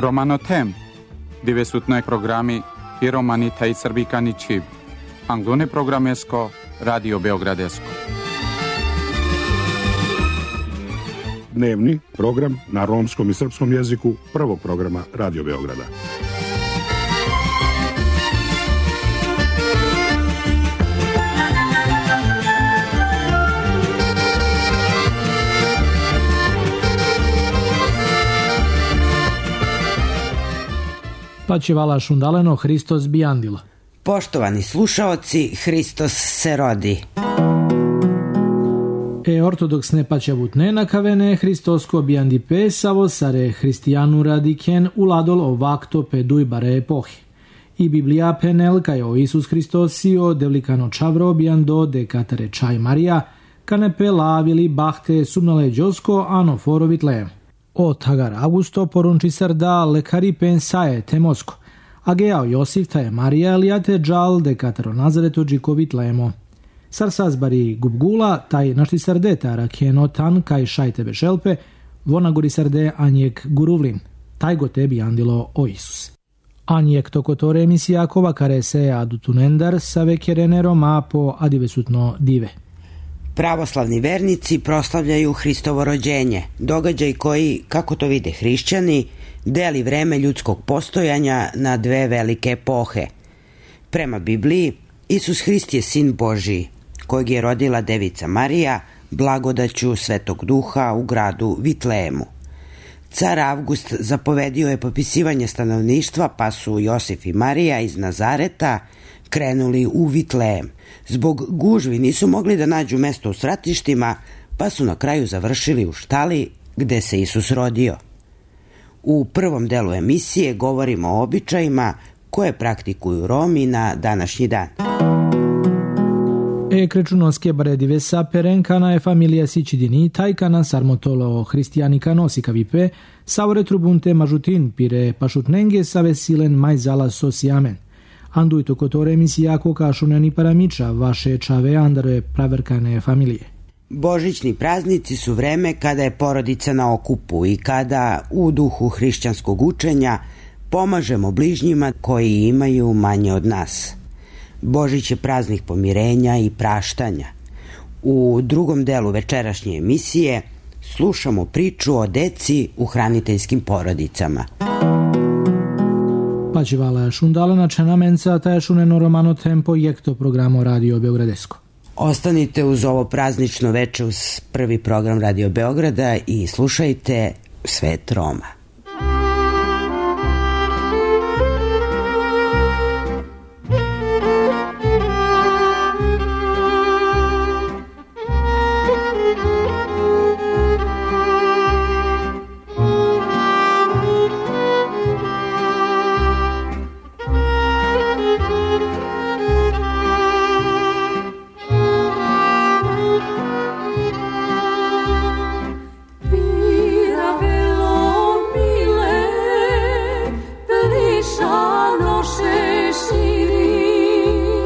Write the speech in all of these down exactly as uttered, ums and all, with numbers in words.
Romano tem, divesutne programi i romanita i srbikani čib. Anglone programesko, Radio Beogradesko. Dnevni program na romskom i srpskom jeziku prvog programa Radio Beograda. Pačivala šundaleno, Hristos bijandilo. Poštovani slušaoci, Hristos se rodi. E ortodoksne pačavutne nakavene Hristosko bijandi pesavo sare hristijanu radiken uladol ovakto peduj bare epohi. I Biblija penel kajo Isus Hristosio devlikano čavro bijando de katare čaj Marija kanepe lavili bahte sumnale džosko ano forovit lejem. O tagar Augusto porunčisar da lekari pensaje temosko, a geao Josif taje Marija elijate džal de kataro nazareto džikovit lemo. Sar sazbari gubgula taj našti sarde tara kjeno tan kaj šajte bešelpe, vona gori sarde anjek guruvlin, taj go tebi andilo o Isus. Anjek tokotore emisijakova kare se adutunendar save kjerenero ma po adivesutno dive. Pravoslavni vernici proslavljaju Hristovo rođenje, događaj koji, kako to vide hrišćani, deli vreme ljudskog postojanja na dve velike epohe. Prema Bibliji, Isus Hrist je sin Božiji, kojeg je rodila devica Marija, blagodaću Svetog Duha u gradu Vitlejemu. Car Avgust zapovedio je popisivanje stanovništva, pa su Josif i Marija iz Nazareta krenuli u Vitlejem. Zbog gužvi nisu mogli da nađu mesto u svratištima, pa su na kraju završili u štali gde se Isus rodio. U prvom delu emisije govorimo o običajima koje praktikuju Romi na današnji dan. E krečunoske baredive sa perenkana je familija sicidini tajkana sarmotolo hristijanika nosika vipe savore trubunte mažutin pire pašutnenge save silen majzala sosiamen. Anduito kotore emisijako kašunani paramiča vaše čave andare praverkane familije. Božićni praznici su vreme kada je porodica na okupu i kada u duhu hrišćanskog učenja pomažemo bližnjima koji imaju manje od nas. Božić je praznik pomirenja i praštanja. U drugom delu večerašnje emisije slušamo priču o deci u hraniteljskim porodicama. Pačivala šundalena čenamenca taja šuneno romano tempo jekto programo Radio Beogradesko. Ostanite uz ovo praznično veče uz prvi program Radio Beograda i slušajte Svet Roma.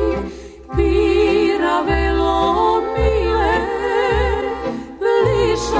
Shine.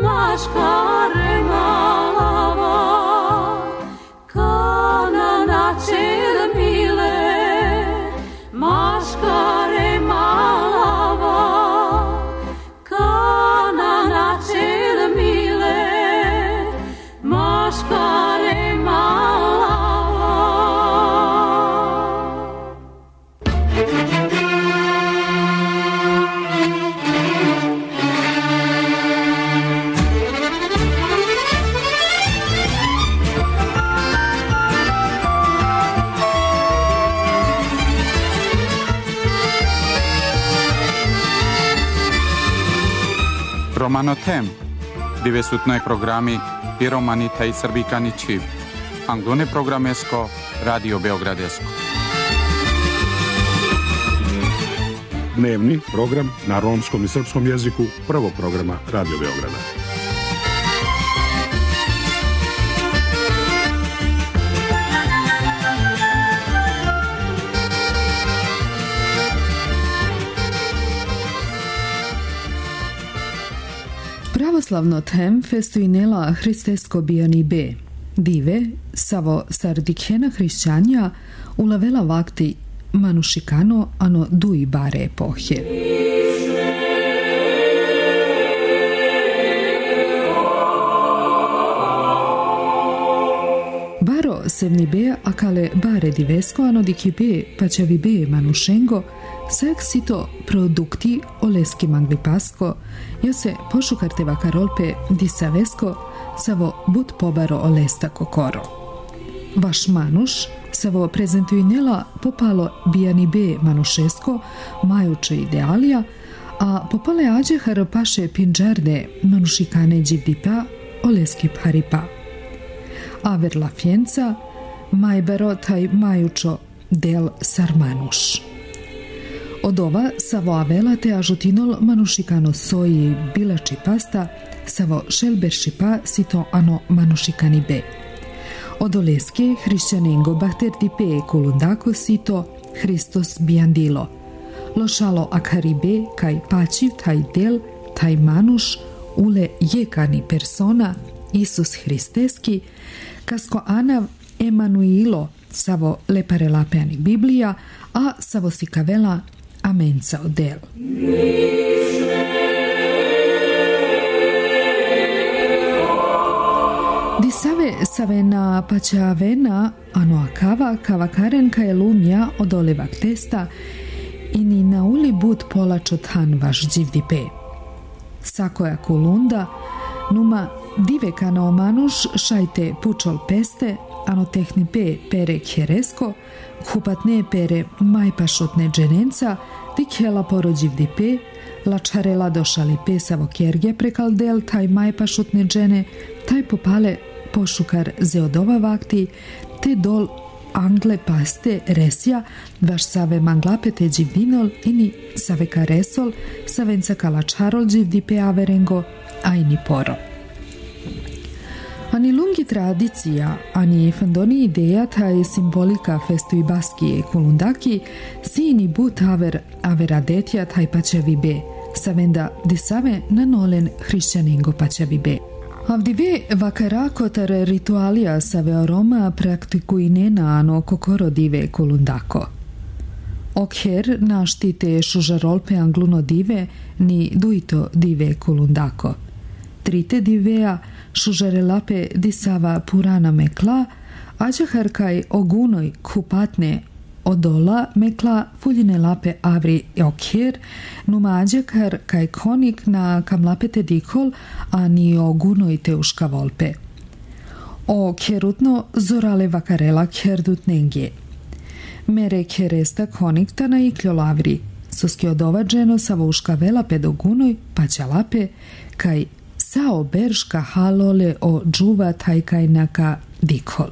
Romano Tem, dove su noi programmi i romani taj srbikani čiv. Anglone programesko, Radio Beogradesko. Dnevni program na romskom i srpskom jeziku prvog programa Radio Beograda. Pravoslavno tem festuinela hristesko bijani be. Dive, savo sardikena hrišćanja, ulavela vakti manušikano ano dui bare epohe. Baro sevni be akale bare divesko ano diki be pačavi be manušengo, sak sito produkti oleski manglipasko, ja se pošukarte vakarolpe disavesko, savo but pobaro olesta kokoro. Vaš manuš savo prezentuinela popalo bijani be manušesko, majuče idealija, a popale ađe har paše pinđarde manušikane dživdipa oleski paripa. Aver la fjenca, majbero taj majučo del sarmanuš. Od ova savo avela te ažutinol manušikano soji bilači pasta, savo šelberšipa sito ano manušikani be. Od oleske hrišćanengo bahter dipe kulundako sito Hristos bijandilo. Lošalo akaribe kaj pačiv taj del, taj manuš, ule jekani persona, Isus Hristeski, kasko anav Emanuilo, savo lepare lapeani Biblija, a savo sikavela amenca odel. Disave savena pačavena ano akava kavakaren kaj lumja od olevak testa i ni na uli bud polačot han vaš dživdipe. Sakoja kulunda, numa diveka na omanuš šajte pučol peste, ano tehnipe pere kjeresko, kupatne pere majpašotne dženenca, dikhela porođivdipe, lačarela došali pesavo kjerge prekal del taj majpašotne džene, taj popale pošukar zeodova vakti, te dol angle paste resja, vaš save manglapete dživdinol ini save karesol, savenca kalačarol dživdipe averengo, a ini poro. Ani lungi tradicija, ani fandoni ideja taj simbolika festu i baskije kulundaki, sini but aver averadetja taj pačevi be, savenda disave nanolen hrišćaningo pačevi be. Avdive vakarakotar ritualija save aroma praktikuinena ano kokoro dive kulundako. Okher naštite šužarolpe angluno dive ni duito dive kulundako. Trite divea šužarelape disava purana mekla, ađahar kaj ogunoj kupatne odola mekla fuljine lape avri okher, numa ađakar kaj konik na kamlapete dikol, a ni ogunoj teuška volpe. O kerutno zorale vakarela kerdut nenge. Mere keresta konikta na ikljolavri, soski odova dženo savuška vela pedogunoj, paćalape, kaj sao berška halole o džuva tajkajnaka dikol.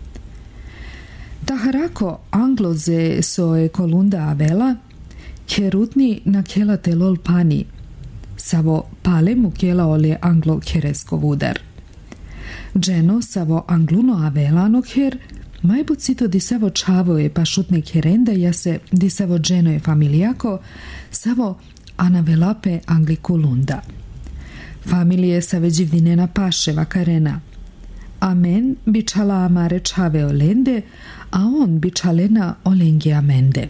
Taharako angloze soe kolunda avela, kerutni na kela telol pani, savo pale mu kela ole anglo keresko vudar. Dženo savo angluno avela no ker, majbucito di savo čavoje pašutne kerenda ja se di savo dženo je familijako, savo anavelape angli kolunda. familije sa veđivdinena paševa karena. Amen bičala amare čave olende, a on bičalena olengi amende.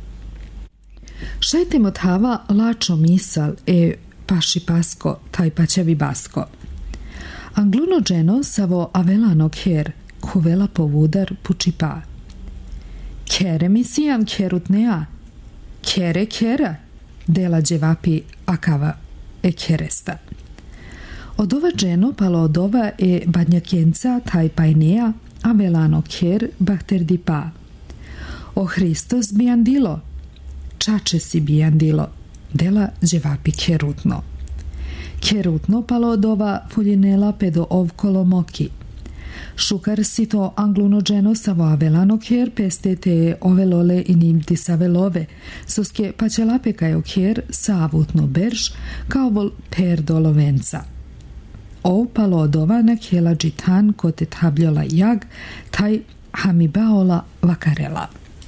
Šajte mothava lačo misal e paši pasko, taj paćavi basko. Angluno dženo savo avelano kjer, kuvela povudar puči pa. Kere mi sijam kerutnea, kere kera, dela dževapi akava e keresta. Od ova dženo palo od ova e badnjakjenca taj pajnea, avelano kjer bahterdi pa. O Hristos bijandilo, čače si bijandilo, dela dževapi kerutno. Kerutno palo od ova fuljinela pedo ovkolo moki. Šukar si to angluno dženo savo avelano kjer peste te ovelole i nimti savelove, soske pačelape kajo kjer sa avutno berž kao vol per dolovenca. Ov palo od ova na kjela džitan kote tabljola jag, taj hamibaola vakarela.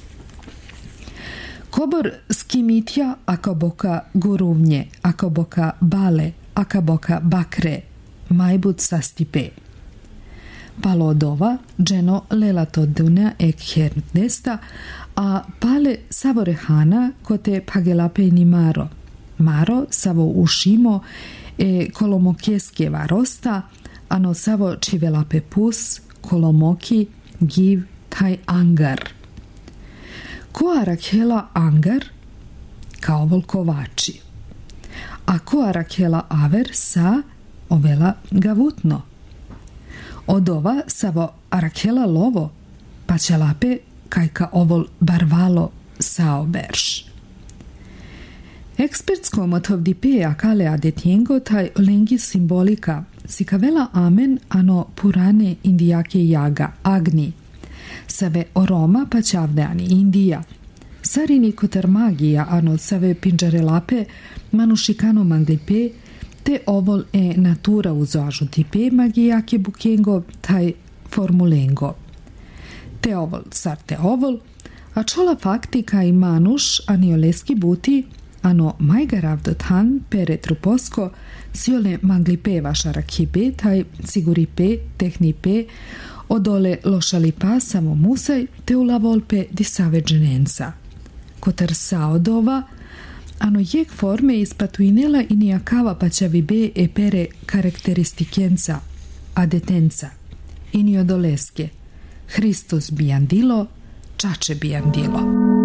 Kobor skimitja akaboka guruvnje, akaboka bale, akaboka bakre, majbut sastipe. Palo od ova, dženo lela to duna ek hernesta, a pale savorehana kote pagelape ni maro. Maro savo ušimo e kolomokjeske varosta, ano savo čivelape pus, kolomoki, giv, taj angar. Koa rakela angar, kao volkovači. A koa rakela aver sa ovela gavutno. Od ova savo arakela lovo, pa će lape kajka ovol barvalo sao berš. Ekspertsko motovdipe akale adetjengo taj olengi simbolika sikavela amen ano purane indijake jaga agni. Save oroma pa čavdeani Indija. Sarini kotar magija ano save pinđarelape manušikano manglipe te ovol e natura uzoažu tipe magijake bukengo taj formulengo. Te ovol sar te ovol, a čola faktika i manuš anioleski buti ano majgaravdo tan pere truposko siole manglipe vašara kipe taj siguripe tehnipe odole lošalipa samo musaj te ula volpe di save dženenca. Kotar saodova ano jek forme ispatuinela i nijakava paćavi be e pere karakteristikenca, adetenca, i ni odoleske. Hristos bijandilo, čače bijandilo.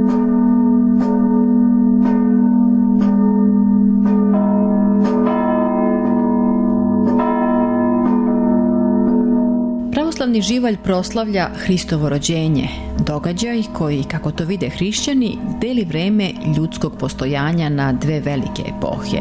Pravoslavni živalj proslavlja Hristovo rođenje, događaj koji, kako to vide hrišćani, deli vreme ljudskog postojanja na dve velike epohe.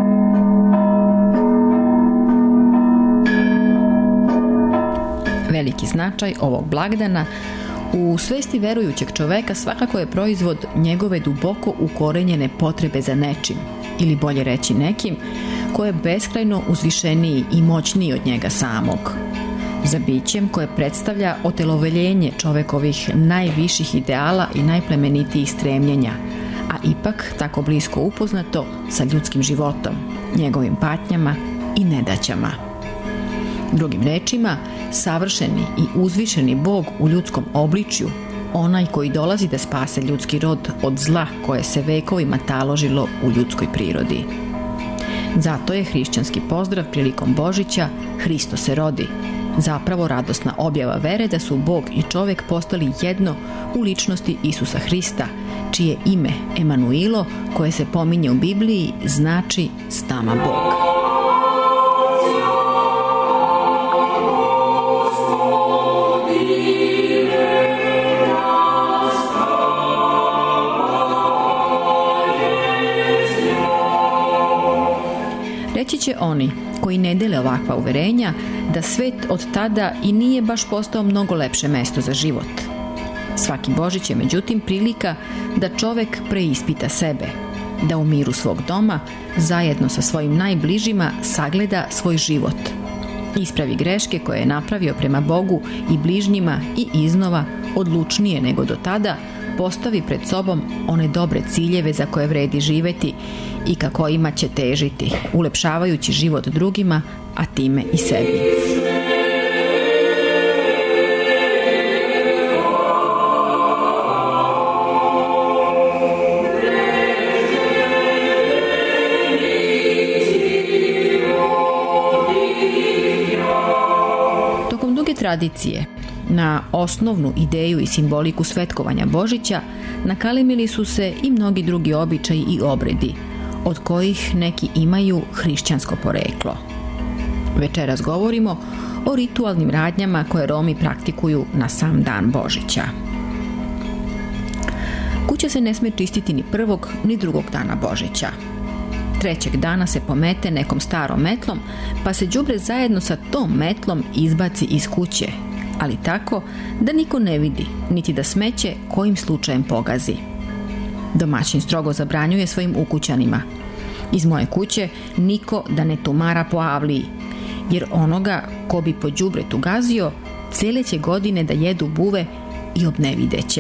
Veliki značaj ovog blagdana u svesti verujućeg čoveka svakako je proizvod njegove duboko ukorenjene potrebe za nečim, ili bolje reći nekim, koje je beskrajno uzvišeniji i moćniji od njega samog. Za bićem koje predstavlja oteloveljenje čovekovih najviših ideala i najplemenitijih stremljenja, a ipak tako blisko upoznato sa ljudskim životom, njegovim patnjama i nedaćama. Drugim rečima, savršeni i uzvišeni Bog u ljudskom obličju, onaj koji dolazi da spase ljudski rod od zla koje se vekovima taložilo u ljudskoj prirodi. Zato je hrišćanski pozdrav prilikom Božića Hristo se rodi, zapravo radosna objava vere da su Bog i čovek postali jedno u ličnosti Isusa Hrista, čije ime Emanuilo, koje se pominje u Bibliji, znači s nama Bog. Reći će oni koji ne dele ovakva uverenja da svet od tada i nije baš postao mnogo lepše mesto za život. Svaki Božić je međutim prilika da čovek preispita sebe, da u miru svog doma, zajedno sa svojim najbližima, sagleda svoj život. Ispravi greške koje je napravio prema Bogu i bližnjima i iznova, odlučnije nego do tada, postavi pred sobom one dobre ciljeve za koje vredi živeti i ka kojima će težiti, ulepšavajući život drugima, a time i sebi. Tokom duge tradicije, na osnovnu ideju i simboliku svetkovanja Božića nakalemili su se i mnogi drugi običaji i obredi, od kojih neki imaju hrišćansko poreklo. Večeras govorimo o ritualnim radnjama koje Romi praktikuju na sam dan Božića. Kuća se ne sme čistiti ni prvog ni drugog dana Božića. Trećeg dana se pomete nekom starom metlom, pa se đubre zajedno sa tom metlom izbaci iz kuće, ali tako da niko ne vidi, niti da smeće kojim slučajem pogazi. Domaćin strogo zabranjuje svojim ukućanima: iz moje kuće niko da ne tumara po avliji, jer onoga ko bi po đubretu gazio, cele će godine da jedu buve i obnevideće.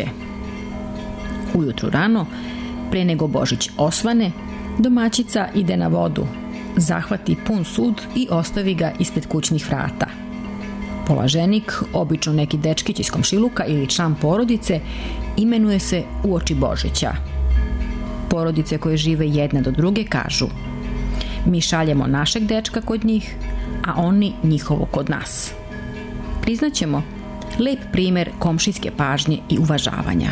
Ujutru rano, pre nego Božić osvane, domaćica ide na vodu, zahvati pun sud i ostavi ga ispred kućnih vrata. Polaženik, obično neki dečkić iz komšiluka ili član porodice, imenuje se uoči Božića. Porodice koje žive jedna do druge kažu: mi šaljemo našeg dečka kod njih, a oni njihovo kod nas. Priznaćemo lep primer komšijske pažnje i uvažavanja.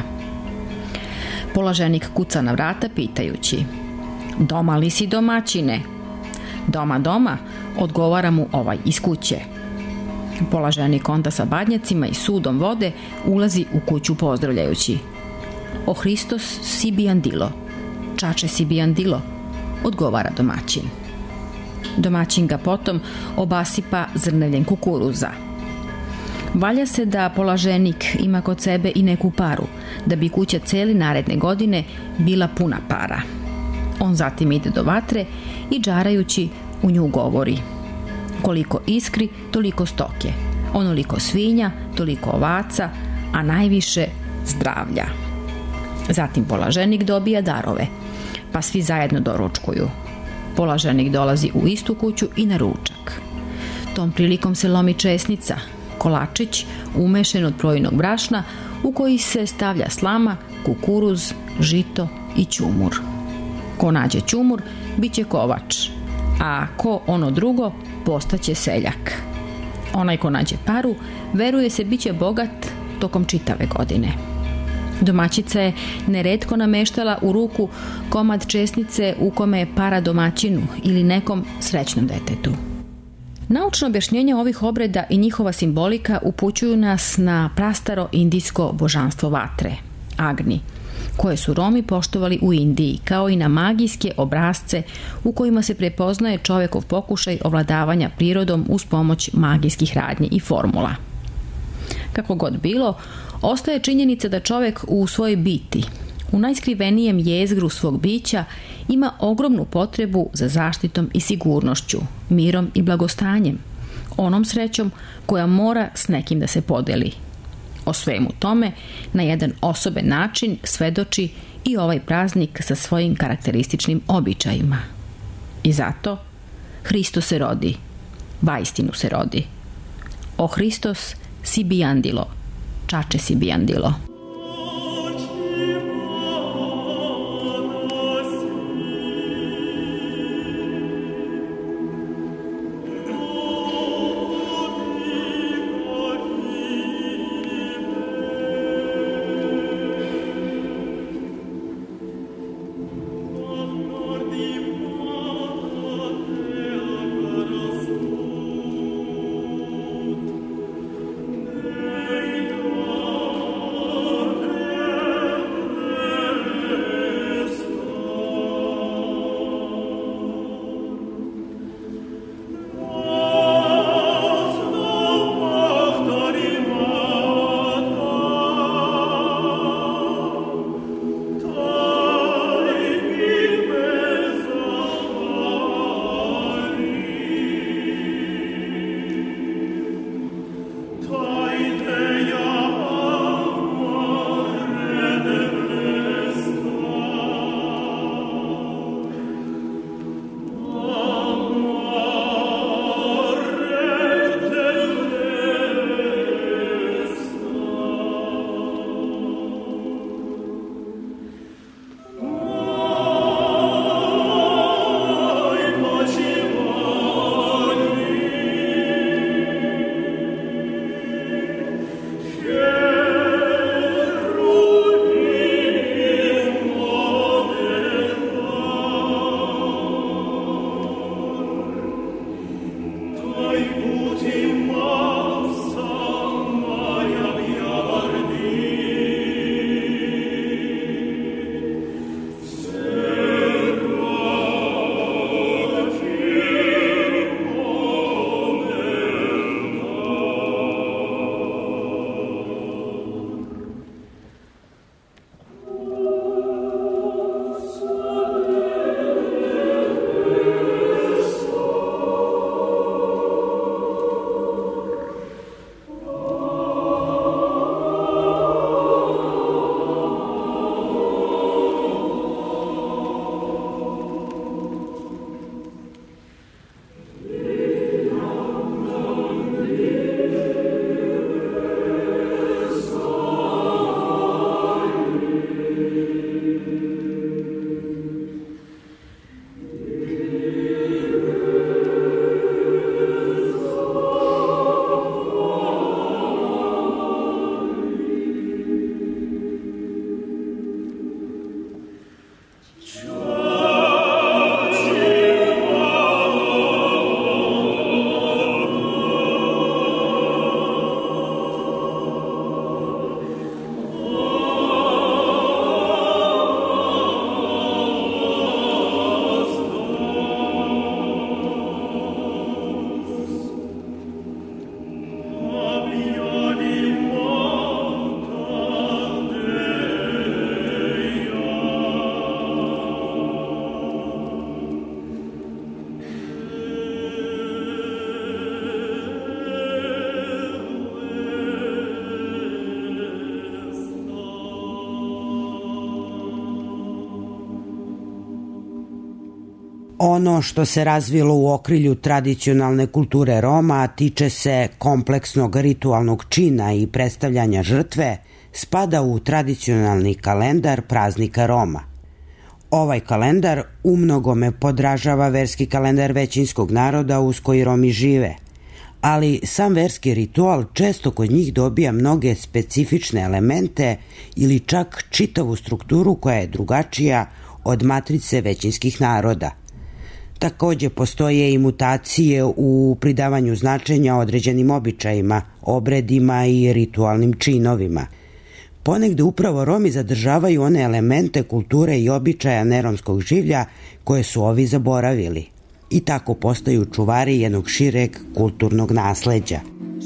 Polaženik kuca na vrata pitajući: doma li si, domaćine? Doma, doma, odgovara mu ovaj iz kuće. Polaženik onda sa badnjacima i sudom vode ulazi u kuću pozdravljajući: o Hristos si bijandilo, čače si bijandilo, odgovara domaćin. Domaćin ga potom obasipa zrnevljem kukuruza. Valja se da polaženik ima kod sebe i neku paru, da bi kuća celi naredne godine bila puna para. On zatim ide do vatre i džarajući u nju govori: koliko iskri, toliko stoke, onoliko svinja, toliko ovaca, a najviše zdravlja. Zatim polaženik dobija darove, pa svi zajedno doručkuju. Polaženik dolazi u istu kuću i na ručak. Tom prilikom se lomi česnica, kolačić umešen od projinog brašna u koji se stavlja slama, kukuruz, žito i ćumur. Ko nađe ćumur, bit će kovač, a ko ono drugo, postaće seljak. Onaj ko nađe paru, veruje se bit će bogat tokom čitave godine. Domaćica je neretko nameštala u ruku komad česnice u kome je para domaćinu ili nekom srećnom detetu. Naučno objašnjenje ovih obreda i njihova simbolika upućuju nas na prastaro indijsko božanstvo vatre, Agni, koje su Romi poštovali u Indiji, kao i na magijske obrasce u kojima se prepoznaje čovekov pokušaj ovladavanja prirodom uz pomoć magijskih radnji i formula. Kako god bilo, ostaje činjenica da čovek u svojoj biti, u najskrivenijem jezgru svog bića, ima ogromnu potrebu za zaštitom i sigurnošću, mirom i blagostanjem, onom srećom koja mora s nekim da se podeli. O svemu tome na jedan osoben način svedoči i ovaj praznik sa svojim karakterističnim običajima. I zato Hristos se rodi, vaistinu se rodi. O Hristos si bijandilo, čače si bijandilo. Ono što se razvilo u okrilju tradicionalne kulture Roma tiče se kompleksnog ritualnog čina i predstavljanja žrtve, spada u tradicionalni kalendar praznika Roma. Ovaj kalendar umnogome podražava verski kalendar većinskog naroda uz koji Romi žive, ali sam verski ritual često kod njih dobija mnoge specifične elemente ili čak čitavu strukturu koja je drugačija od matrice većinskih naroda. Takođe postoje i mutacije u pridavanju značenja određenim običajima, obredima i ritualnim činovima. Ponegde upravo Romi zadržavaju one elemente kulture i običaja neromskog življa koje su ovi zaboravili i tako postaju čuvari jednog šireg kulturnog nasleđa.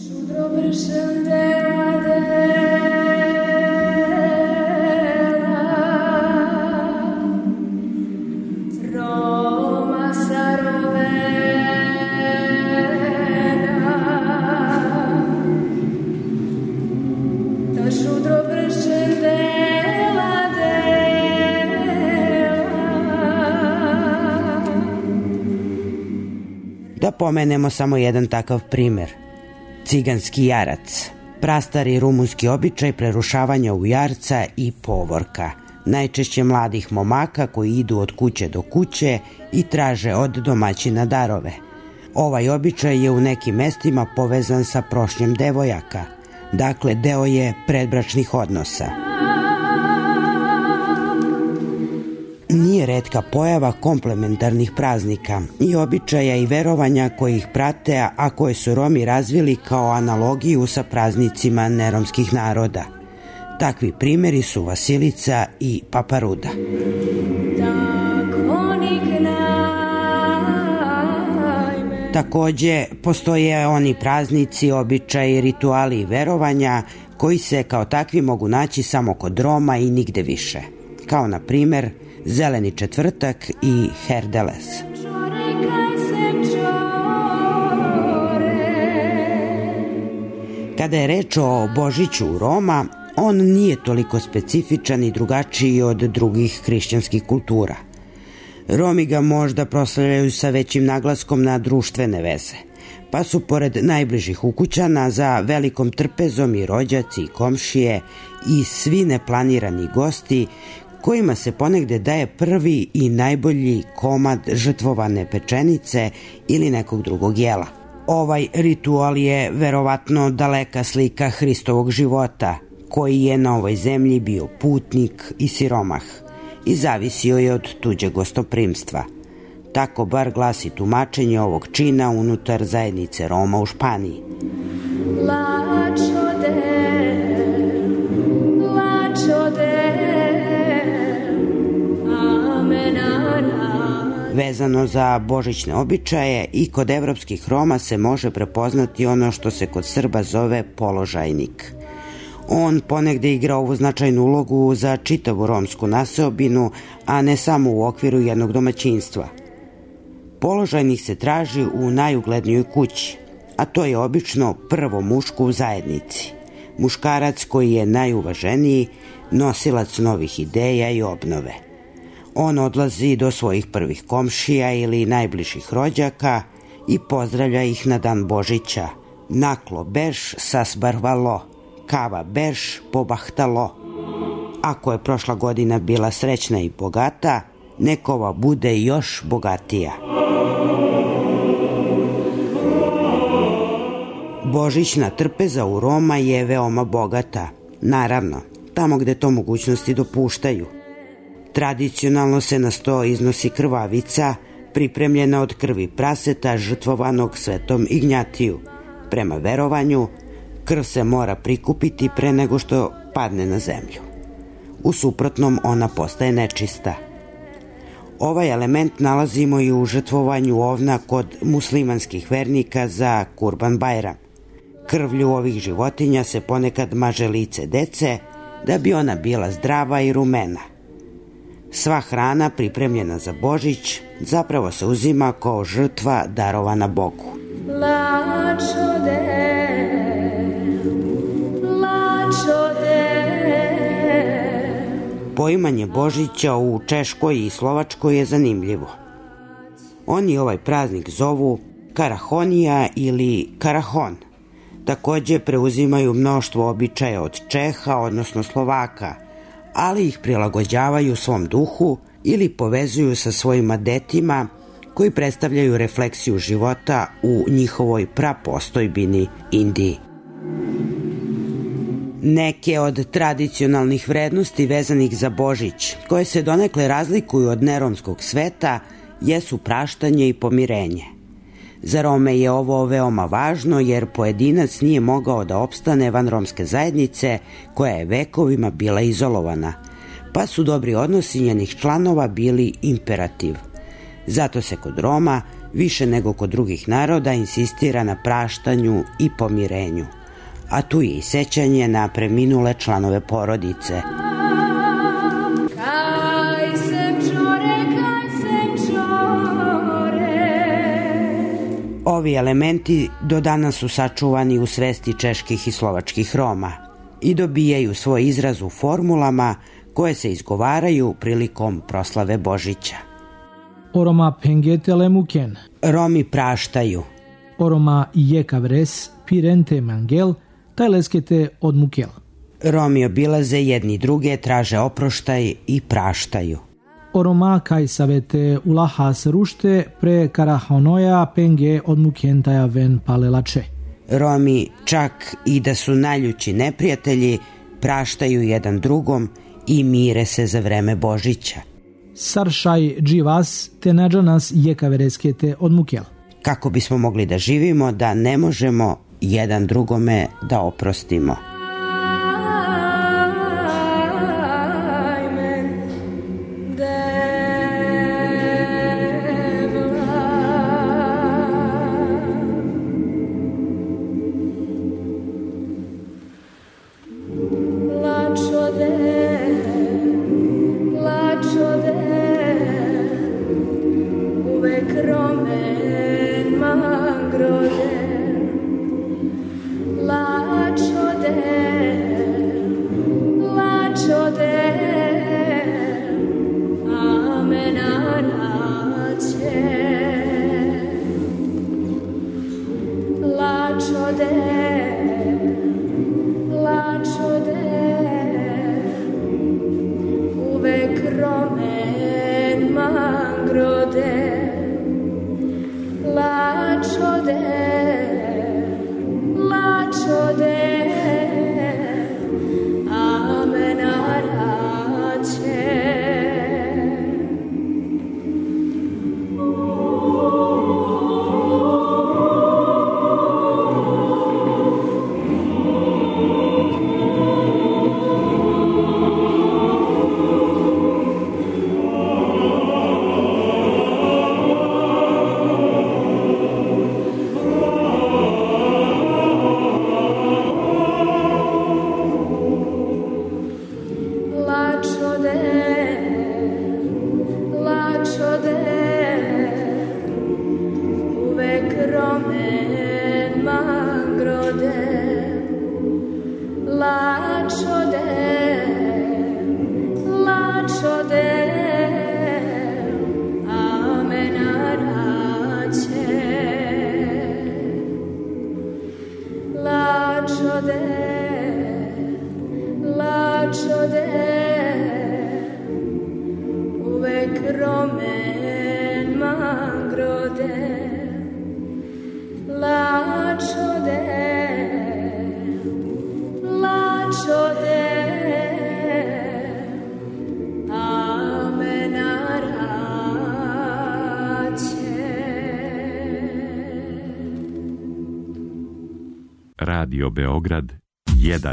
Da pomenemo samo jedan takav primer. Ciganski jarac. Prastari rumunski običaj prerušavanja u jarca i povorka. Najčešće mladih momaka koji idu od kuće do kuće i traže od domaćina darove. Ovaj običaj je u nekim mestima povezan sa prošnjem devojaka. Dakle, deo je predbračnih odnosa. Nije retka pojava komplementarnih praznika i običaja i verovanja koji ih prate, a koje su Romi razvili kao analogiju sa praznicima neromskih naroda. Takvi primjeri su Vasilica i Paparuda. Takođe, postoje oni praznici, običaji, rituali i verovanja koji se kao takvi mogu naći samo kod Roma i nigde više. Kao na primer Zeleni četvrtak i Herdeles. Kada je reč o Božiću u Roma, on nije toliko specifičan i drugačiji od drugih hrišćanskih kultura. Romi ga možda proslavljaju sa većim naglaskom na društvene veze, pa su pored najbližih ukućana za velikom trpezom i rođaci i komšije i svi neplanirani gosti kojima se ponegde daje prvi i najbolji komad žrtvovane pečenice ili nekog drugog jela. Ovaj ritual je verovatno daleka slika Hristovog života, koji je na ovoj zemlji bio putnik i siromah i zavisio je od tuđeg gostoprimstva. Tako bar glasi tumačenje ovog čina unutar zajednice Roma u Španiji. Vezano za božićne običaje i kod evropskih Roma se može prepoznati ono što se kod Srba zove položajnik. On ponegde igra ovu značajnu ulogu za čitavu romsku naseobinu, a ne samo u okviru jednog domaćinstva. Položajnik se traži u najuglednijoj kući, a to je obično prvo muško u zajednici. Muškarac koji je najuvaženiji, nosilac novih ideja i obnove. On odlazi do svojih prvih komšija ili najbližih rođaka i pozdravlja ih na dan Božića. Naklo beš sasbarvalo, kava beš pobahtalo. Ako je prošla godina bila srećna i bogata, nekova bude još bogatija. Božićna trpeza u Roma je veoma bogata. Naravno, tamo gde to mogućnosti dopuštaju. Tradicionalno se na sto iznosi krvavica, pripremljena od krvi praseta žrtvovanog Svetom Ignjatiju. Prema verovanju, krv se mora prikupiti pre nego što padne na zemlju. U suprotnom ona postaje nečista. Ovaj element nalazimo i u žrtvovanju ovna kod muslimanskih vernika za Kurban Bajram. Krvlju ovih životinja se ponekad maže lice dece da bi ona bila zdrava i rumena. Sva hrana pripremljena za Božić zapravo se uzima kao žrtva darovana Bogu. Poimanje Božića u Češkoj i Slovačkoj je zanimljivo. Oni ovaj praznik zovu Karahonija ili Karahon. Takođe preuzimaju mnoštvo običaja od Čeha, odnosno Slovaka, ali ih prilagođavaju svom duhu ili povezuju sa svojim adetima koji predstavljaju refleksiju života u njihovoj prapostojbini Indiji. Neke od tradicionalnih vrednosti vezanih za Božić, koje se donekle razlikuju od neromskog sveta, jesu praštanje i pomirenje. Za Rome je ovo veoma važno jer pojedinac nije mogao da opstane van romske zajednice koja je vekovima bila izolovana, pa su dobri odnosi njenih članova bili imperativ. Zato se kod Roma, više nego kod drugih naroda, insistira na praštanju i pomirenju, a tu je i sećanje na preminule članove porodice. Ovi elementi do danas su sačuvani u svesti čeških i slovačkih Roma i dobijaju svoj izraz u formulama koje se izgovaraju prilikom proslave Božića. Oroma pengetele muken. Romi praštaju. Oroma jekavres pirente mangel tajleskete od mukel. Romi obilaze jedni druge, traže oproštaj i praštaju. Oroma kaj savete ulahas rušte pre karahonoja penge od mukentaja ven palelače. Romi, čak i da su najljući neprijatelji, praštaju jedan drugom i mire se za vreme Božića. Saršaj dživas te nađanas jekavereskete od mukel. Kako bismo mogli da živimo, da ne možemo jedan drugome da oprostimo. Radio Beograd jedan.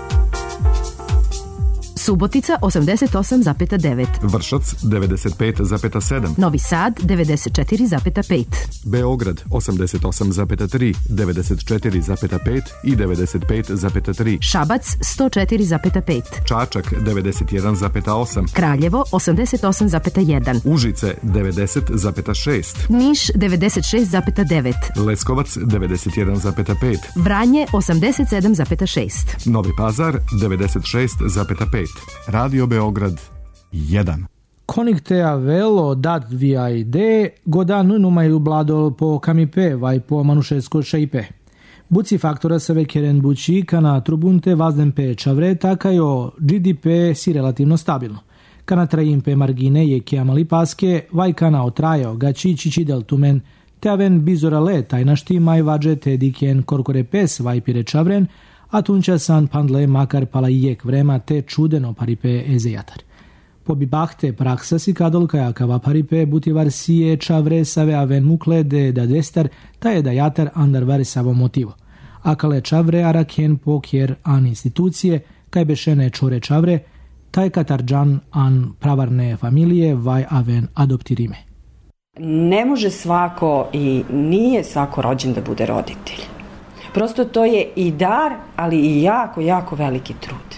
Subotica osamdeset osam zarez devet. Vršac devedeset pet zarez sedam. Novi Sad devedeset četiri zarez pet. Beograd osamdeset osam zarez tri, devedeset četiri zarez pet i devedeset pet zarez tri. Šabac sto četiri zarez pet. Čačak devedeset jedan zarez osam. Kraljevo osamdeset osam zarez jedan. Užice devedeset zarez šest. Niš devedeset šest zarez devet. Leskovac devedeset jedan zarez pet. Vranje osamdeset sedam zarez šest. Novi Pazar devedeset šest zarez pet. Radio Beograd jedan. Konigtea velo dat via ide, goda nu numai bladol po kamipe, vai po manušesko šeipe. Buci faktora se vekeren buci kana trubunte vazden pe čavre, takajo G D P si relativno stabilno. Kana trajim pe margine je kiamali paske, vai kana otrajo gači čičidel tumen, te aven bizorale tajna štimaj vađe te diken korkore pes vai pire čavren, atunci san pandle makar palajek vrema te čudeno paripe ezejatar. Po bibahte praksa si kadolka akava paripe butivar sije čavre save aven mukle de da destar ta je da jatar andar var savo motivo. Akale čavre araken po kjer an institucije, kaj bešene čore čavre, taj katarđan an pravarne familije vaj aven adoptirime. Ne može svako i nije svako rođen da bude roditelj. Prosto to je i dar, ali i jako, jako veliki trud.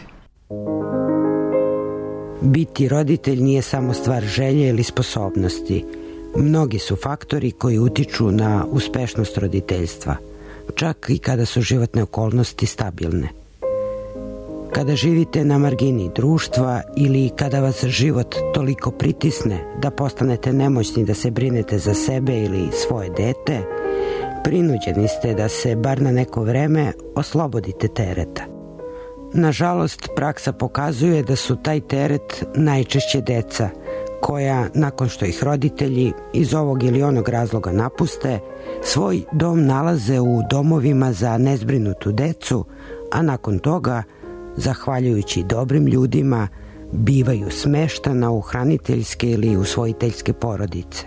Biti roditelj nije samo stvar želje ili sposobnosti. Mnogi su faktori koji utiču na uspešnost roditeljstva, čak i kada su životne okolnosti stabilne. Kada živite na margini društva ili kada vas život toliko pritisne da postanete nemoćni da se brinete za sebe ili svoje dete, prinuđeni ste da se bar na neko vreme oslobodite tereta. Nažalost, praksa pokazuje da su taj teret najčešće deca, koja, nakon što ih roditelji iz ovog ili onog razloga napuste, svoj dom nalaze u domovima za nezbrinutu decu, a nakon toga, zahvaljujući dobrim ljudima, bivaju smeštana u hraniteljske ili usvojiteljske porodice.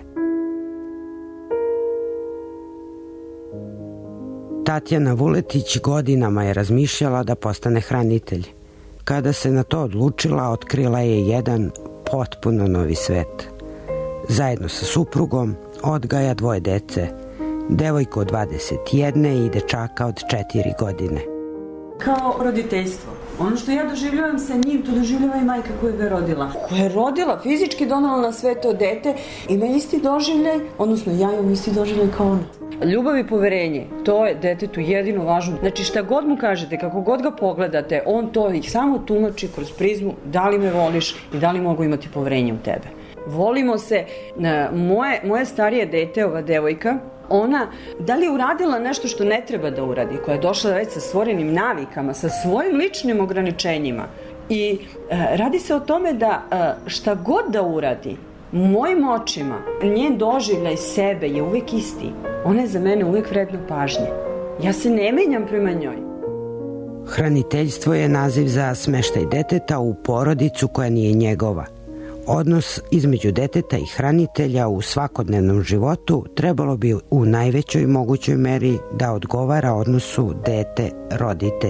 Tatjana Vuletić godinama je razmišljala da postane hranitelj. Kada se na to odlučila, otkrila je jedan potpuno novi svet. Zajedno sa suprugom odgaja dvoje dece, devojku od dvadeset jedne i dečaka od četiri godine. Kao roditeljstvo. Ono što ja doživljavam sa njim, to doživljava i majka koja ga je rodila. Koja je rodila, fizički donala na sve to dete, ima isti doživljaj, odnosno ja imam isti doživljaj kao ona. Ljubav i poverenje, to je detetu jedino važno. Znači šta god mu kažete, kako god ga pogledate, on to ih samo tumači kroz prizmu da li me voliš i da li mogu imati poverenje u tebe. Volimo se, moje, moje starije dete, ova devojka, ona, da li je uradila nešto što ne treba da uradi, koja je došla već sa stvorenim navikama, sa svojim ličnim ograničenjima. I e, radi se o tome da e, šta god da uradi, u mojim očima, njen doživljaj sebe je uvek isti. Ona je za mene uvek vredna pažnje. Ja se ne menjam prema njoj. Hraniteljstvo je naziv za smeštaj deteta u porodicu koja nije njegova. Odnos između deteta i hranitelja u svakodnevnom životu trebalo bi u najvećoj mogućoj meri da odgovara odnosu dete-roditelj.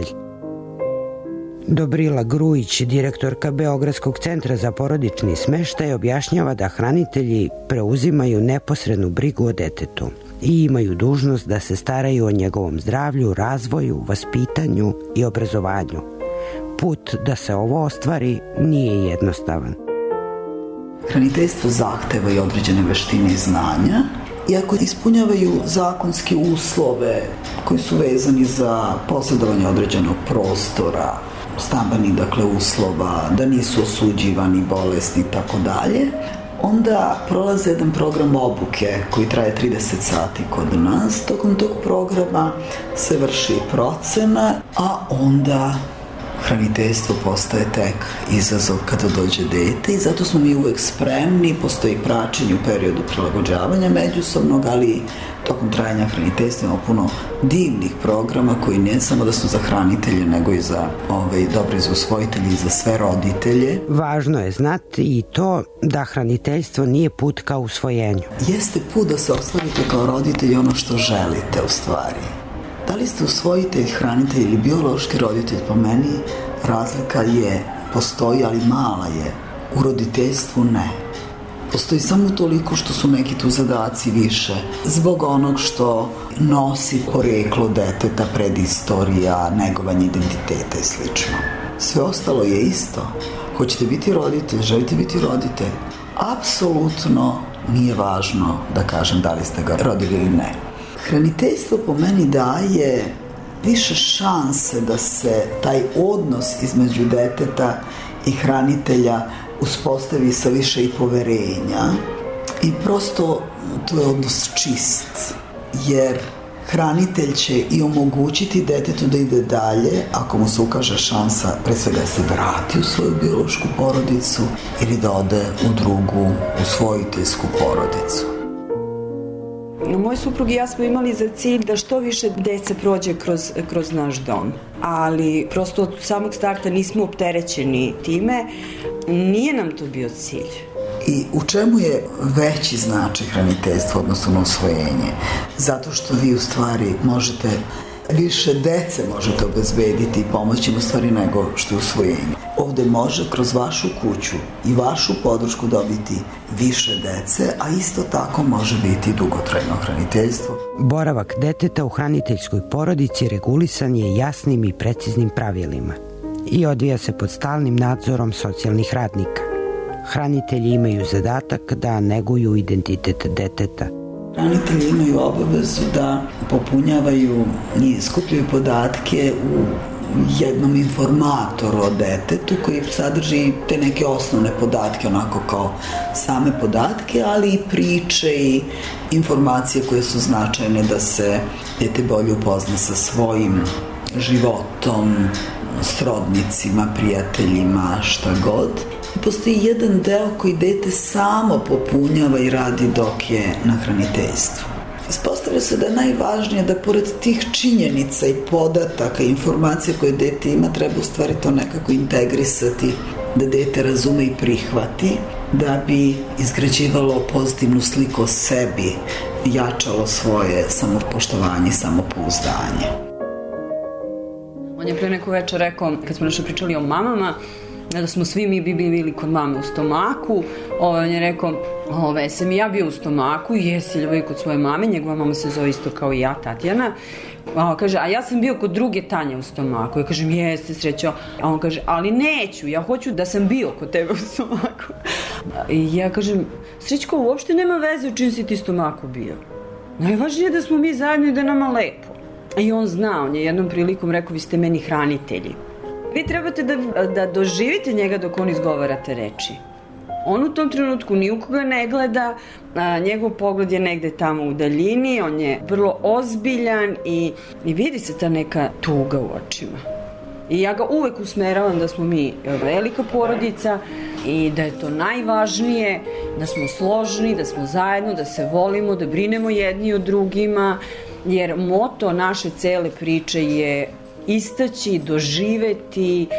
Dobrila Grujić, direktorka Beogradskog centra za porodični smeštaj, objašnjava da hranitelji preuzimaju neposrednu brigu o detetu i imaju dužnost da se staraju o njegovom zdravlju, razvoju, vaspitanju i obrazovanju. Put da se ovo ostvari nije jednostavan. Hraniteljstvo zahteva i određene veštine i znanja, iako ispunjavaju zakonske uslove koji su vezani za posjedovanje određenog prostora, stambenih dakle uslova, da nisu osuđivani, bolesni i tako dalje, onda prolaze jedan program obuke koji traje trideset sati kod nas. Tokom tog programa se vrši procena, a onda hraniteljstvo postaje tek izazov kada dođe dete i zato smo mi uvek spremni, postoji praćenje u periodu prilagođavanja međusobnog, ali tokom trajanja hraniteljstva ima puno divnih programa koji ne samo da su za hranitelje, nego i za ovaj, dobre za usvojitelje i za sve roditelje. Važno je znati i to da hraniteljstvo nije put ka usvojenju. Jeste put da se ostvarite kao roditelj ono što želite u stvari. Da li ste usvojitelj, hranitelj ili biološki roditelj, po meni razlika je, postoji, ali mala je. U roditeljstvu ne. Postoji samo toliko što su neki tu zadaci više. Zbog onog što nosi poreklo deteta, predistorija, negovanje identiteta i slično. Sve ostalo je isto. Hoćete biti roditelj, želite biti roditelj. Apsolutno nije važno da kažem da li ste ga rodili ili ne. Hraniteljstvo po meni daje više šanse da se taj odnos između deteta i hranitelja uspostavi sa više i poverenja i prosto to je odnos čist, jer hranitelj će i omogućiti detetu da ide dalje ako mu se ukaže šansa, pre svega da se vrati u svoju biološku porodicu ili da ode u drugu usvojiteljsku porodicu. Moj suprug i ja smo imali za cilj da što više dece prođe kroz, kroz naš dom, ali prosto od samog starta nismo opterećeni time, nije nam to bio cilj. I u čemu je veći značaj hraniteljstva odnosno na usvojenje? Zato što vi u stvari možete, više dece možete obezbediti i pomoći u stvari nego što je usvojenje. Ovde može kroz vašu kuću i vašu podršku dobiti više dece, a isto tako može biti dugotrajno hraniteljstvo. Boravak deteta u hraniteljskoj porodici regulisan je jasnim i preciznim pravilima i odvija se pod stalnim nadzorom socijalnih radnika. Hranitelji imaju zadatak da neguju identitet deteta. Hranitelji imaju obavezu da popunjavaju i skupljaju podatke u jednom informatoru o detetu koji sadrži te neke osnovne podatke, onako kao same podatke, ali i priče i informacije koje su značajne da se dete bolje upozna sa svojim životom, srodnicima, prijateljima, šta god. I postoji jedan deo koji dete samo popunjava i radi dok je na hraniteljstvu. Ispostavlja se da je najvažnije da pored tih činjenica i podataka i informacija koje dete ima, treba u stvari to nekako integrisati, da dete razume i prihvati, da bi izgrađivalo pozitivnu sliku o sebi, jačalo svoje samopoštovanje i samopouzdanje. On je pre neko večer rekao, kad smo nešto pričali o mamama, da smo svi mi bi bili kod mame u stomaku, on je rekao, ove, sam i ja bio u stomaku, jesi ljubav kod svoje mame, njegova mama se zove isto kao i ja, Tatjana, a on kaže, a ja sam bio kod druge Tanje u stomaku, ja kažem, jeste srećo, a on kaže, ali neću, ja hoću da sam bio kod tebe u stomaku. I ja kažem, Srećko, uopšte nema veze u čim si ti stomaku bio. Najvažnije je da smo mi zajedno i da nama lepo. I on zna, on je jednom prilikom rekao, vi ste meni hranitelji. Vi trebate da, da doživite njega dok on izgovara te reči. On u tom trenutku ni u koga ne gleda, a, njegov pogled je negde tamo u daljini, on je vrlo ozbiljan i, i vidi se ta neka tuga u očima. I ja ga uvek usmeravam da smo mi velika porodica i da je to najvažnije, da smo složni, da smo zajedno, da se volimo, da brinemo jedni o drugima, jer moto naše cele priče je istaći, doživeti,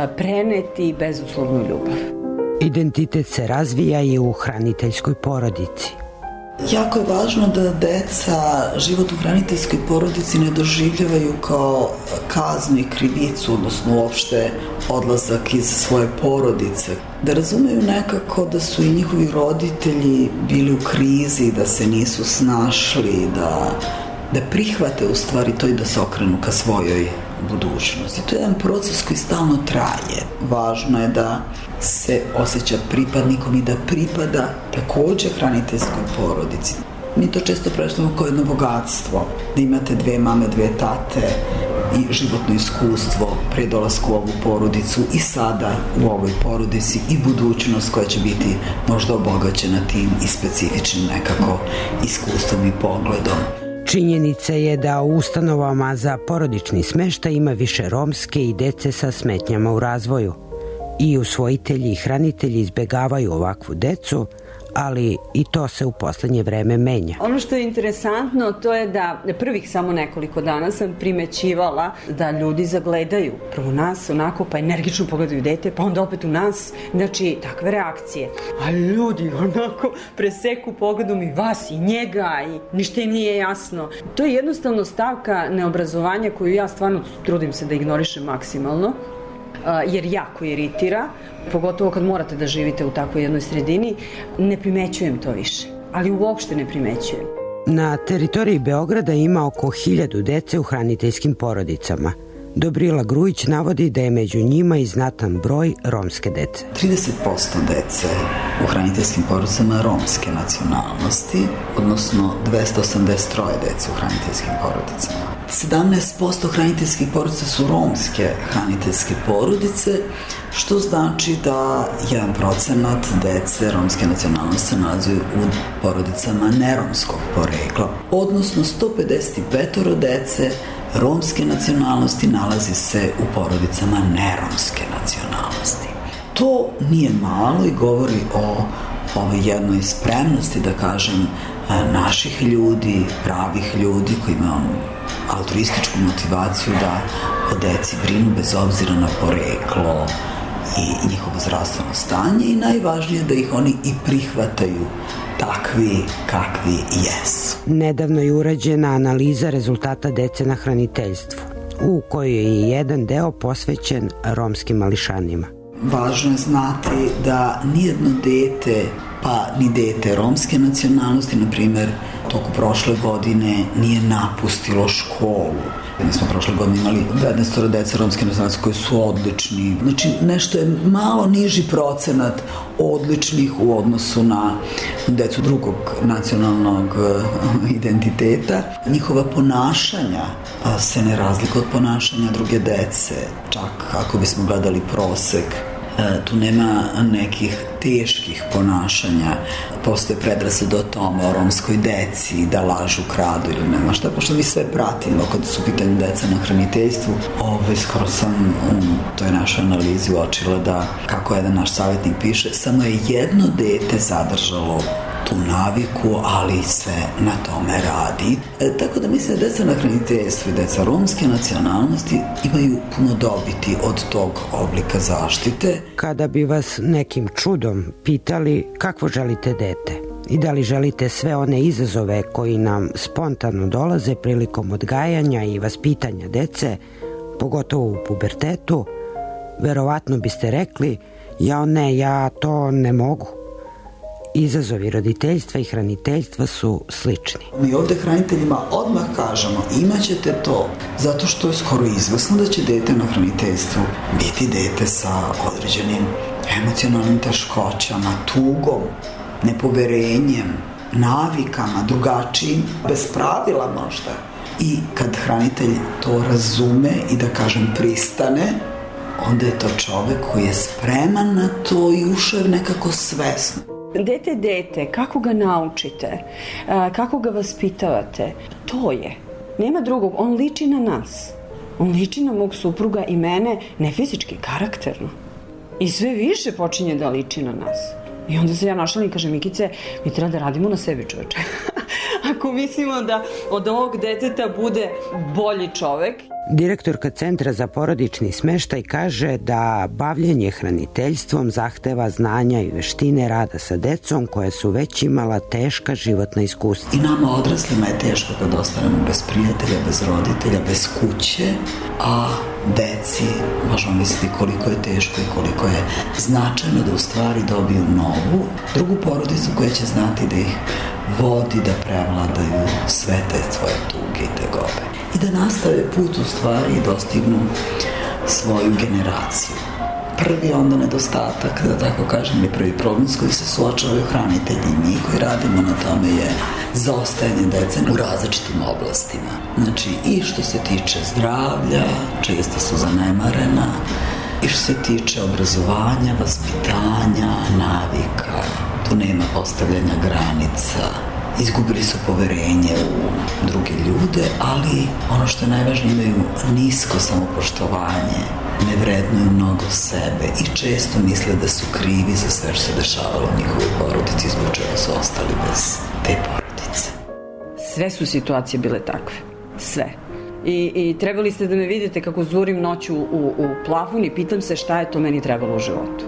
preneti bezuslovnu ljubav. Identitet se razvija i u hraniteljskoj porodici. Jako je važno da deca život u hraniteljskoj porodici ne doživljavaju kao kaznu i krivicu, odnosno uopšte odlazak iz svoje porodice. Da razumeju nekako da su i njihovi roditelji bili u krizi, da se nisu snašli, da, da prihvate u stvari to i da se okrenu ka svojoj budućnosti. To je jedan proces koji stalno traje. Važno je da se osjeća pripadnikom i da pripada takođe hraniteljskoj porodici. Mi to često predstavljamo kao jedno bogatstvo, da imate dve mame, dve tate i životno iskustvo pre dolasku u ovu porodicu i sada u ovoj porodici i budućnost koja će biti možda obogaćena tim i specifičnim nekako iskustvom i pogledom. Činjenica je da u ustanovama za porodični smeštaj ima više romske i dece sa smetnjama u razvoju. I usvojitelji i hranitelji izbegavaju ovakvu decu, ali i to se u poslednje vreme menja. Ono što je interesantno to je da prvih samo nekoliko dana sam primećivala da ljudi zagledaju prvo nas onako, pa energično pogledaju dete, pa onda opet u nas, znači takve reakcije. A ljudi onako preseku pogledom i vas i njega i ništa im nije jasno. To je jednostavno stavka neobrazovanja koju ja stvarno trudim se da ignorišem maksimalno, jer jako iritira, pogotovo kad morate da živite u takvoj jednoj sredini, ne primećujem to više, ali uopšte ne primećujem. Na teritoriji Beograda ima oko hiljadu dece u hraniteljskim porodicama. Dobrila Grujić navodi da je među njima i znatan broj romske dece. trideset posto dece u hraniteljskim porodicama romske nacionalnosti, odnosno dvesta osamdeset tri dece u hraniteljskim porodicama. sedamnaest posto hraniteljskih porodica su romske hraniteljske porodice, što znači da jedan procenat dece romske nacionalnosti se nalazi u porodicama neromskog porekla, odnosno sto pedeset pet dece romske nacionalnosti nalazi se u porodicama neromske nacionalnosti. To nije malo i govori o ovoj jednoj spremnosti, da kažem, naših ljudi, pravih ljudi koji imaju onu altruističku motivaciju da o deci brinu bez obzira na poreklo i njihovo zdravstveno stanje i najvažnije da ih oni i prihvataju takvi kakvi jesu. Nedavno je urađena analiza rezultata dece na hraniteljstvu, u kojoj je jedan deo posvećen romskim mališanima. Važno je znati da nijedno dete, pa ni dete romske nacionalnosti, na primjer, toku prošle godine nije napustilo školu. Mi smo prošle godine imali petnaest dece romske nacionalnosti koji su odlični. Znači, nešto je malo niži procenat odličnih u odnosu na decu drugog nacionalnog identiteta. Njihova ponašanja se ne razlikuju od ponašanja druge dece. Čak ako bismo gledali prosek, tu nema nekih teških ponašanja. Postoje predrasude o tome, o romskoj deci, da lažu, kradu ili nema šta, pošto mi sve pratimo kad su pitanje deca na hraniteljstvu. Ove, skoro sam u toj našoj analizi uočila da, kako jedan naš savjetnik piše, samo je jedno dete zadržalo tu naviku, ali se na tome radi. E, tako da mislim da deca na hraniteljstvu i deca romske nacionalnosti imaju puno dobiti od tog oblika zaštite. Kada bi vas nekim čudom pitali kakvo želite dete i da li želite sve one izazove koji nam spontano dolaze prilikom odgajanja i vaspitanja dece, pogotovo u pubertetu, verovatno biste rekli, ja ne, ja to ne mogu. Izazovi roditeljstva i hraniteljstva su slični. Mi ovde hraniteljima odmah kažemo imat ćete to, zato što je skoro izvesno da će dete na hraniteljstvu biti dete sa određenim emocionalnim teškoćama, tugom, nepoverenjem, navikama, drugačijim, bez pravila možda. I kad hranitelj to razume i da kažem pristane, onda je to čovek koji je spreman na to i ušao nekako svesno. Dete, dete, kako ga naučite, kako ga vaspitavate, to je. Nema drugog, on liči na nas. On liči na mog supruga i mene, ne fizički, karakterno. I sve više počinje da liči na nas. I onda se ja našla i kažem, Mikice, mi treba da radimo na sebi, čoveče. Ako mislimo da od ovog deteta bude bolji čovek. Direktorka Centra za porodični smeštaj kaže da bavljenje hraniteljstvom zahteva znanja i veštine rada sa decom koja su već imala teška životna iskustva. I nama odraslima je teško kad ostanemo bez prijatelja, bez roditelja, bez kuće, a deci možemo misliti koliko je teško i koliko je značajno da u stvari dobiju novu, drugu porodicu koja će znati da ih vodi, da prevladaju sve te svoje tuge i tegobe. I da nastave put u stvari i dostignu svoju generaciju. Prvi onda nedostatak, da tako kažem, je prvi problem s koji se suočavaju hranitelji. Mi koji radimo na tome je zaostajanje dece u različitim oblastima. Znači i što se tiče zdravlja, često su zanemarena, i što se tiče obrazovanja, vaspitanja, navika, tu nema postavljanja granica. Izgubili su poverenje u druge ljude, ali ono što je najvažnije, imaju nisko samopoštovanje, ne vrednuju mnogo sebe i često misle da su krivi za sve što se dešavalo u njihovoj porodici, zbog čega su ostali bez te porodice. Sve su situacije bile takve. Sve. I, i trebali ste da me vidite kako zurim noću u, u plafon i pitam se šta je to meni trebalo u životu.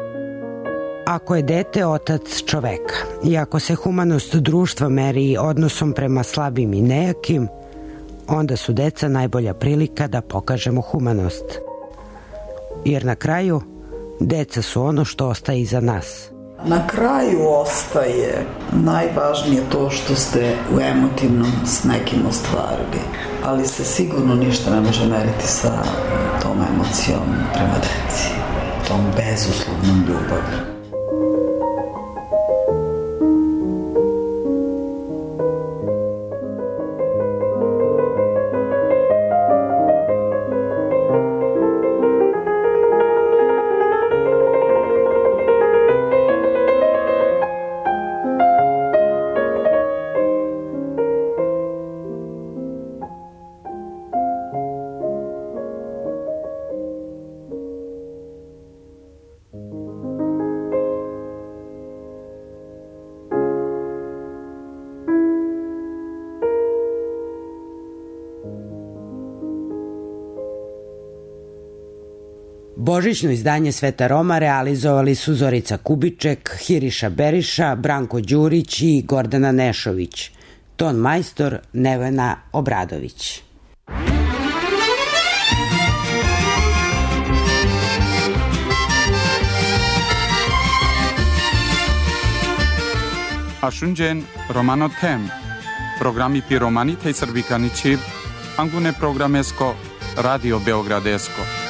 Ako je dete otac čoveka i ako se humanost društva meri odnosom prema slabim i nejakim, onda su deca najbolja prilika da pokažemo humanost. Jer na kraju, deca su ono što ostaje iza nas. Na kraju ostaje najvažnije to što ste u emotivnom s nekim ostvarili, ali se sigurno ništa ne može meriti sa tom emocijom prema deci, tom bezuslovnom ljubavi. Božićno izdanje Sveta Roma realizovali su Zorica Kubiček, Hiriša Beriša, Branko Đurić i Gordana Nešović. Ton majstor Nevena Obradović. Ashunjen Romano Tem, programi Piromani tej Srbikani Čip, angune programesko Radio Beogradesko.